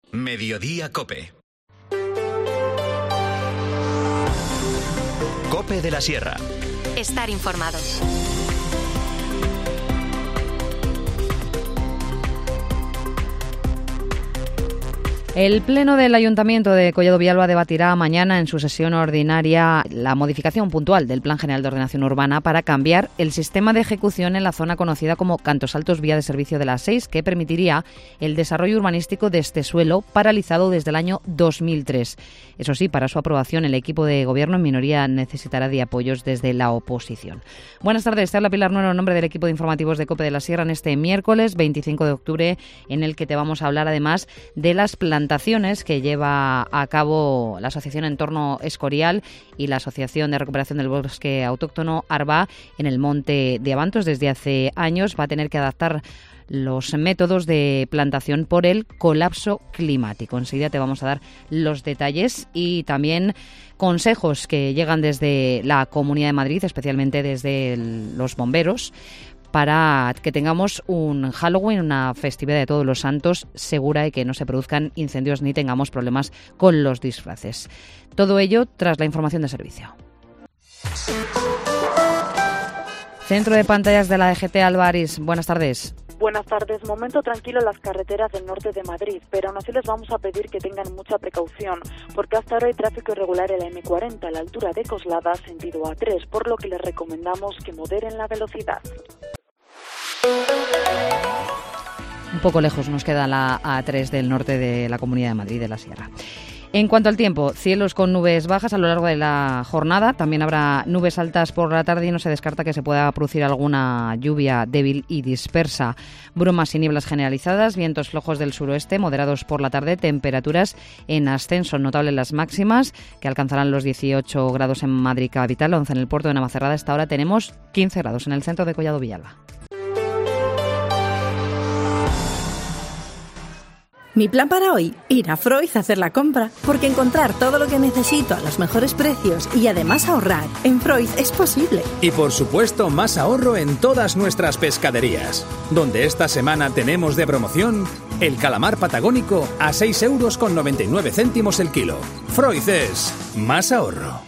Mediodía COPE. COPE de la Sierra. Estar informados. El Pleno del Ayuntamiento de Collado Villalba debatirá mañana en su sesión ordinaria la modificación puntual del Plan General de Ordenación Urbana para cambiar el sistema de ejecución en la zona conocida como Cantos Altos Vía de Servicio de la A6, que permitiría el desarrollo urbanístico de este suelo paralizado desde el año 2003. Eso sí, para su aprobación el equipo de gobierno en minoría necesitará de apoyos desde la oposición. Buenas tardes, te habla Pilar Nuero en nombre del equipo de informativos de COPE de la Sierra en este miércoles 25 de octubre, en el que te vamos a hablar además de las plantaciones que lleva a cabo la Asociación Entorno Escorial y la Asociación de Recuperación del Bosque Autóctono Arba en el Monte de Abantos. Desde hace años va a tener que adaptar los métodos de plantación por el colapso climático. Enseguida te vamos a dar los detalles y también consejos que llegan desde la Comunidad de Madrid, especialmente desde los bomberos, para que tengamos un Halloween, una festividad de Todos los Santos segura y que no se produzcan incendios ni tengamos problemas con los disfraces. Todo ello tras la información de servicio. Centro de pantallas de la DGT, Álvarez. Buenas tardes. Buenas tardes. Momento tranquilo en las carreteras del norte de Madrid, pero aún así les vamos a pedir que tengan mucha precaución, porque hasta ahora hay tráfico irregular en la M40 a la altura de Coslada, sentido A3, por lo que les recomendamos que moderen la velocidad. Un poco lejos nos queda la A3 del norte de la Comunidad de Madrid, de la Sierra. En cuanto al tiempo, cielos con nubes bajas a lo largo de la jornada. También habrá nubes altas por la tarde y no se descarta que se pueda producir alguna lluvia débil y dispersa. Brumas y nieblas generalizadas, vientos flojos del suroeste, moderados por la tarde, temperaturas en ascenso notable las máximas, que alcanzarán los 18 grados en Madrid capital, 11 en el puerto de Navacerrada. Hasta ahora tenemos 15 grados en el centro de Collado Villalba. Mi plan para hoy, ir a Freud a hacer la compra, porque encontrar todo lo que necesito a los mejores precios y además ahorrar en Freud es posible. Y por supuesto, más ahorro en todas nuestras pescaderías, donde esta semana tenemos de promoción el calamar patagónico a 6,99 € el kilo. Freud es más ahorro.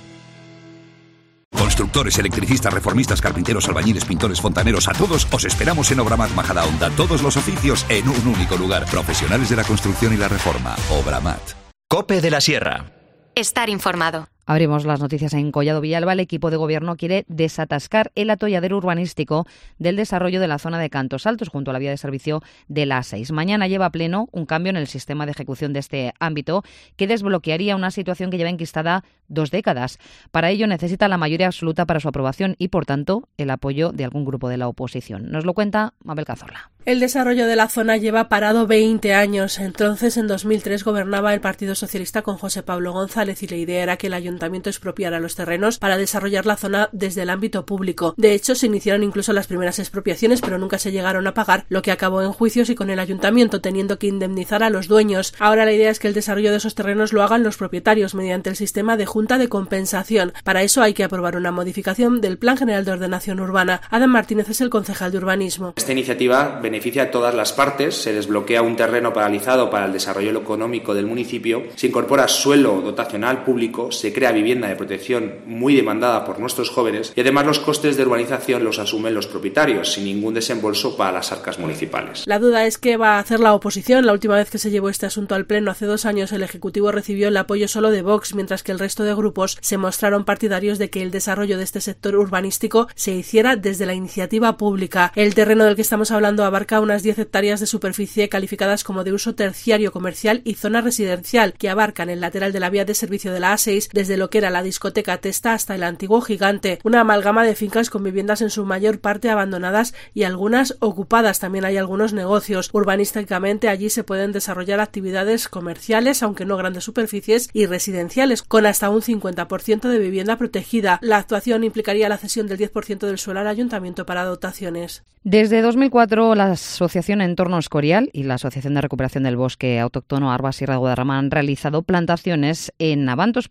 Constructores, electricistas, reformistas, carpinteros, albañiles, pintores, fontaneros, a todos os esperamos en Obramat Majadahonda. Todos los oficios en un único lugar. Profesionales de la construcción y la reforma. Obramat. COPE de la Sierra. Estar informado. Abrimos las noticias en Collado Villalba. El equipo de gobierno quiere desatascar el atolladero urbanístico del desarrollo de la zona de Cantos Altos junto a la vía de servicio de la A6. Mañana lleva a pleno un cambio en el sistema de ejecución de este ámbito que desbloquearía una situación que lleva enquistada 2 décadas. Para ello necesita la mayoría absoluta para su aprobación y, por tanto, el apoyo de algún grupo de la oposición. Nos lo cuenta Mabel Cazorla. El desarrollo de la zona lleva parado 20 años. Entonces, en 2003, gobernaba el Partido Socialista con José Pablo González y la idea era que el ayuntamiento expropiara los terrenos para desarrollar la zona desde el ámbito público. De hecho, se iniciaron incluso las primeras expropiaciones, pero nunca se llegaron a pagar, lo que acabó en juicios y con el ayuntamiento teniendo que indemnizar a los dueños. Ahora la idea es que el desarrollo de esos terrenos lo hagan los propietarios mediante el sistema de junta de compensación. Para eso hay que aprobar una modificación del Plan General de Ordenación Urbana. Adam Martínez es el concejal de urbanismo. Esta iniciativa beneficia a todas las partes, se desbloquea un terreno paralizado para el desarrollo económico del municipio, se incorpora suelo dotacional público, se crea vivienda de protección muy demandada por nuestros jóvenes y además los costes de urbanización los asumen los propietarios sin ningún desembolso para las arcas municipales. La duda es qué va a hacer la oposición. La última vez que se llevó este asunto al Pleno hace 2 años el Ejecutivo recibió el apoyo solo de Vox, mientras que el resto de grupos se mostraron partidarios de que el desarrollo de este sector urbanístico se hiciera desde la iniciativa pública. El terreno del que estamos hablando abarca unas 10 hectáreas de superficie calificadas como de uso terciario comercial y zona residencial, que abarcan el lateral de la vía de servicio de la A6 desde lo que era la discoteca Testa hasta el antiguo Gigante, una amalgama de fincas con viviendas en su mayor parte abandonadas y algunas ocupadas. También hay algunos negocios. Urbanísticamente allí se pueden desarrollar actividades comerciales, aunque no grandes superficies, y residenciales, con hasta un 50% de vivienda protegida. La actuación implicaría la cesión del 10% del suelo al ayuntamiento para dotaciones. Desde 2004, la Asociación Entorno Escorial y la Asociación de Recuperación del Bosque Autóctono Arba Sierra de Guadarrama han realizado plantaciones en Abantos para recuperar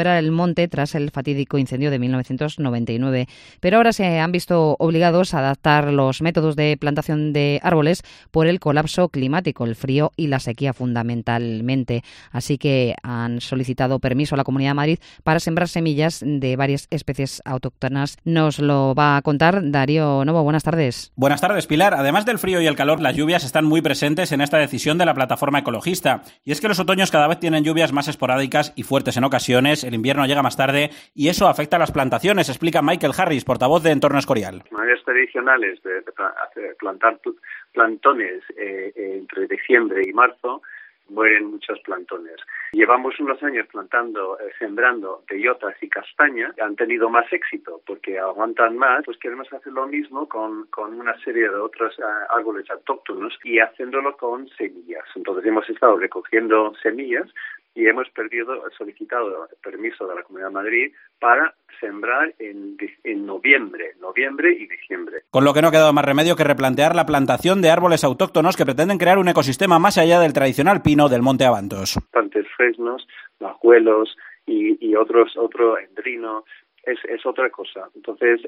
sembrar el monte tras el fatídico incendio de 1999. Pero ahora se han visto obligados a adaptar los métodos de plantación de árboles por el colapso climático, el frío y la sequía fundamentalmente. Así que han solicitado permiso a la Comunidad de Madrid para sembrar semillas de varias especies autóctonas. Nos lo va a contar Darío Novo. Buenas tardes. Buenas tardes, Pilar. Además del frío y el calor, las lluvias están muy presentes en esta decisión de la plataforma ecologista. Y es que los otoños cada vez tienen lluvias más esporádicas y fuertes en ocasiones, el invierno llega más tarde y eso afecta a las plantaciones, explica Michael Harris, portavoz de Entorno Escorial. Maneras tradicionales de plantar plantones entre diciembre y marzo, mueren muchos plantones. Llevamos unos años sembrando bellotas y castañas, han tenido más éxito porque aguantan más, pues queremos hacer lo mismo con una serie de otros árboles autóctonos y haciéndolo con semillas. Entonces hemos estado recogiendo semillas y hemos solicitado permiso de la Comunidad de Madrid para sembrar en noviembre y diciembre. Con lo que no ha quedado más remedio que replantear la plantación de árboles autóctonos que pretenden crear un ecosistema más allá del tradicional pino del Monte Abantos. Tantos fresnos, majuelos y otro endrino. Es otra cosa. Entonces,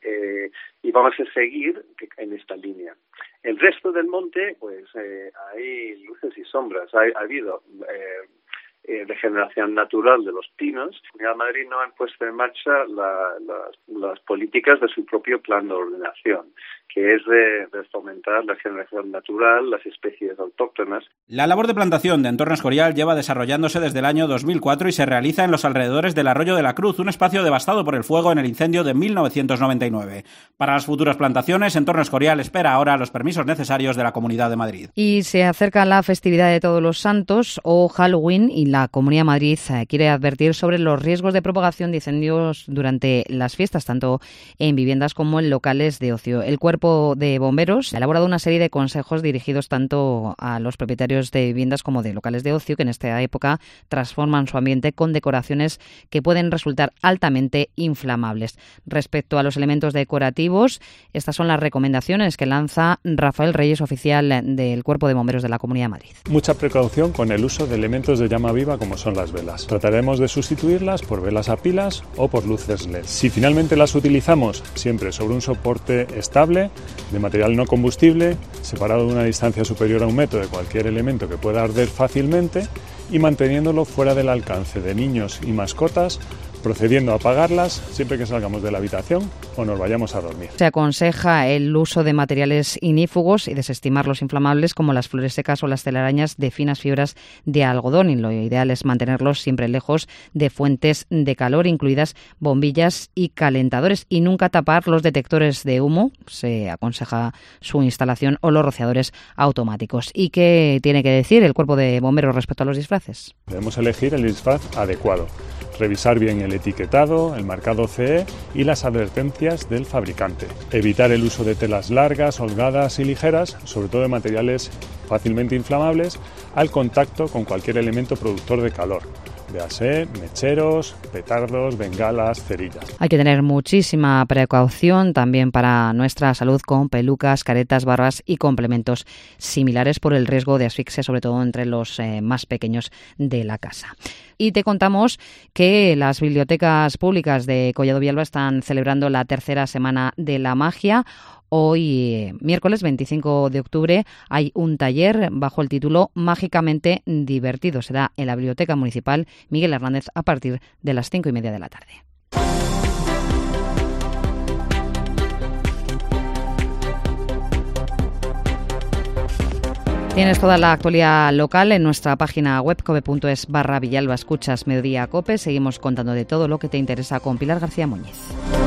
y vamos a seguir en esta línea. El resto del monte, pues hay luces y sombras. Ha habido regeneración natural de los pinos. La Comunidad de Madrid no han puesto en marcha las políticas de su propio plan de ordenación, que es de fomentar la generación natural, las especies autóctonas. La labor de plantación de Entorno Escorial lleva desarrollándose desde el año 2004 y se realiza en los alrededores del Arroyo de la Cruz, un espacio devastado por el fuego en el incendio de 1999. Para las futuras plantaciones, Entorno Escorial espera ahora los permisos necesarios de la Comunidad de Madrid. Y se acerca la festividad de Todos los Santos o Halloween y la Comunidad de Madrid quiere advertir sobre los riesgos de propagación de incendios durante las fiestas, tanto en viviendas como en locales de ocio. El Cuerpo de Bomberos ha elaborado una serie de consejos dirigidos tanto a los propietarios de viviendas como de locales de ocio que en esta época transforman su ambiente con decoraciones que pueden resultar altamente inflamables. Respecto a los elementos decorativos, estas son las recomendaciones que lanza Rafael Reyes, oficial del Cuerpo de Bomberos de la Comunidad de Madrid. Mucha precaución con el uso de elementos de llama viva como son las velas. Trataremos de sustituirlas por velas a pilas o por luces LED. Si finalmente las utilizamos, siempre sobre un soporte estable, de material no combustible, separado de una distancia superior a 1 metro de cualquier elemento que pueda arder fácilmente y manteniéndolo fuera del alcance de niños y mascotas, procediendo a apagarlas siempre que salgamos de la habitación o nos vayamos a dormir. Se aconseja el uso de materiales ignífugos y desestimar los inflamables como las flores secas o las telarañas de finas fibras de algodón, y lo ideal es mantenerlos siempre lejos de fuentes de calor, incluidas bombillas y calentadores, y nunca tapar los detectores de humo. Se aconseja su instalación o los rociadores automáticos. ¿Y qué tiene que decir el Cuerpo de Bomberos respecto a los disfraces? Debemos elegir el disfraz adecuado. Revisar bien el etiquetado, el marcado CE y las advertencias del fabricante. Evitar el uso de telas largas, holgadas y ligeras, sobre todo de materiales fácilmente inflamables, al contacto con cualquier elemento productor de calor. Véase mecheros, petardos, bengalas, cerillas. Hay que tener muchísima precaución también para nuestra salud con pelucas, caretas, barbas y complementos similares por el riesgo de asfixia, sobre todo entre los más pequeños de la casa. Y te contamos que las bibliotecas públicas de Collado Villalba están celebrando la tercera semana de la magia. Hoy, miércoles 25 de octubre, hay un taller bajo el título Mágicamente Divertido. Será en la Biblioteca Municipal Miguel Hernández a partir de las 5:30 de la tarde. Tienes toda la actualidad local en nuestra página web cope.es/Villalba. Escuchas Mediodía Cope. Seguimos contando de todo lo que te interesa con Pilar García Muñiz.